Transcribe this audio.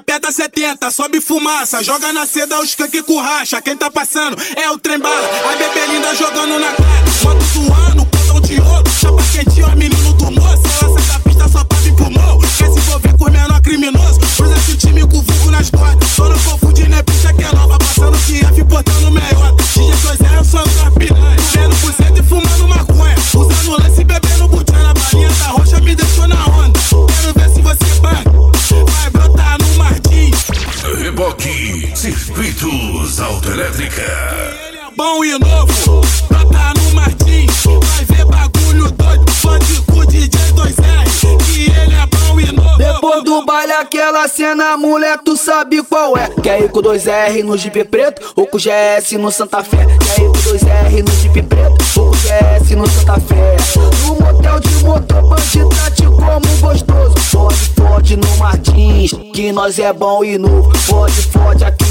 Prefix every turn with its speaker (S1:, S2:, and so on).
S1: aperta 70, sobe fumaça, joga na seda os skunk com racha. Quem tá passando é o trem bala, a bebê linda jogando na cara. Moto zoando, cordão de ouro, chapa quentinha, ó menino do moço. Ela sai da pista só pra vir pro morro, quer se envolver com menor criminoso. Cruza esse time com vulgo nas costas, só não confunde, né, pista que é nova. Passando que F, portando meiota. DJ José, eu sou a piranha, vendo por cento e fumando maconha. Usando lance e bebendo butiana, a balinha da roxa me deixou na onda. Quero ver se você banca, vai brotar no Martins.
S2: Reboque Circuitos Autoelétrica.
S1: Ele é bom e novo, brota no Martins. Vai ver bagulho doido, pode com o DJ 2R. Que ele é bom e novo.
S3: Depois do baile aquela cena, mulher, tu sabe qual é. Quer ir com 2R no Jeep preto ou com GS no Santa Fé? Quer ir com 2R no Jeep preto ou com GS no Santa Fé? No motel de motor, bandido te como gostoso. Fode no Martins, que nós é bom e novo. Fode aqui